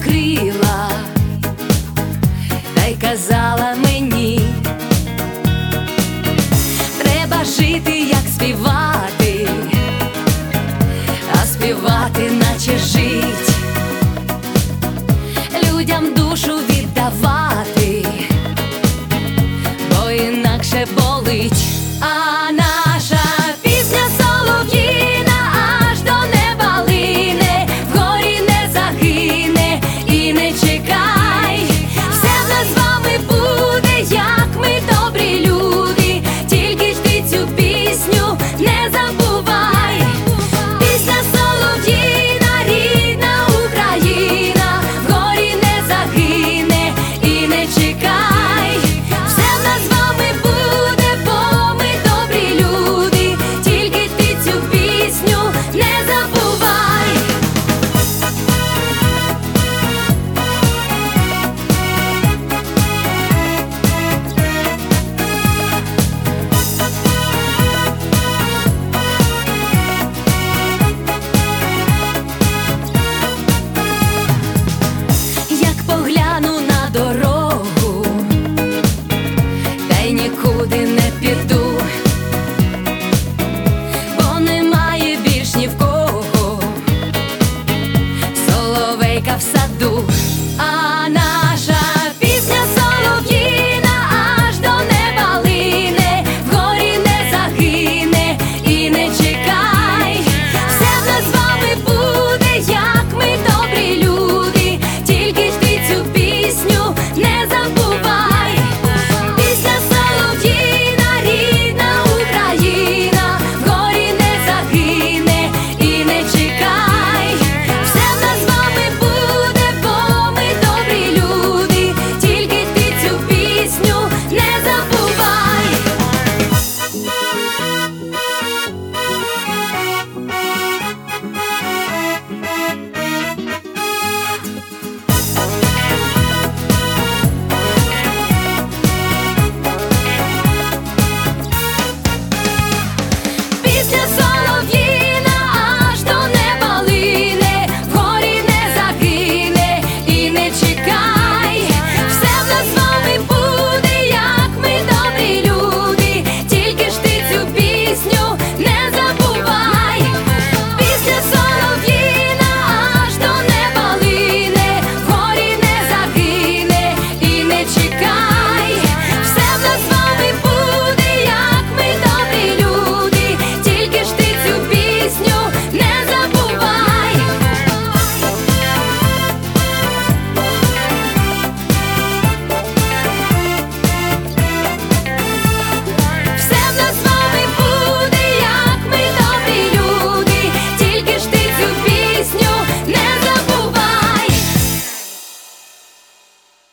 крила, та й казала мені: треба жити, як співати, а співати наче жить, людям душу віддавати, бо інакше болить. А наша пісня солов'їна аж до неба лине, вгорі не загине і не чекай. Все в нас з вами буде, як ми добрі люди, тільки ж ти цю пісню не забувай. Пісня солов'їна, рідна Україна, вгорі не загине і не чекай. Все в нас з вами буде, бо ми добрі люди, тільки ти цю пісню не забувай. Як погляну на дорогу, та й нікуди не піду, бо немає більш ні в кого соловейка в